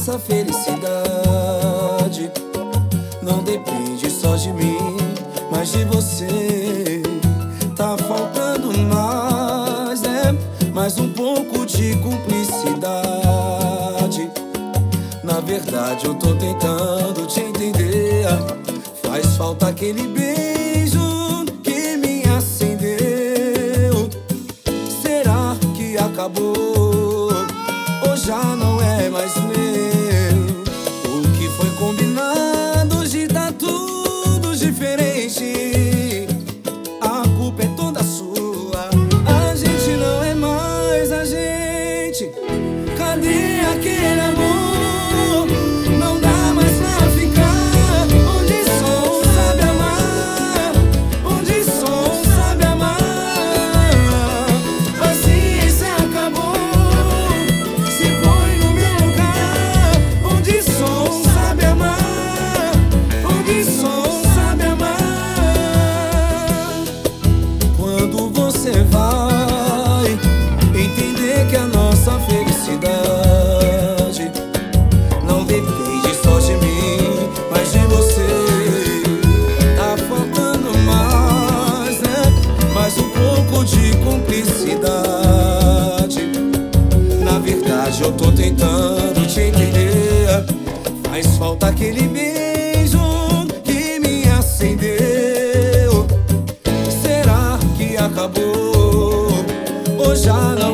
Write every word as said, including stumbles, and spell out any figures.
nossa felicidade não depende só de mim, mas de você. Tá faltando mais, né? Mais um pouco de cumplicidade. Na verdade eu tô tentando te entender. Faz falta aquele beijo que me acendeu. Será que acabou ou já não é mais meu? O que foi combinado hoje tá tudo diferente. A culpa é toda sua. A gente não é mais a gente. Cadê aquele amor? Não dá mais pra ficar. Onde som sabe amar, onde som sabe amar. Paciência acabou, se põe no meu lugar. Onde som sabe amar, onde som sabe amar. Quando você vai entender que a nossa felicidade não depende só de mim, mas de você. Tá faltando mais, né? Mais um pouco de cumplicidade. Na verdade eu tô tentando te entender. Faz falta aquele beijo que me acendeu. Será que acabou ou já não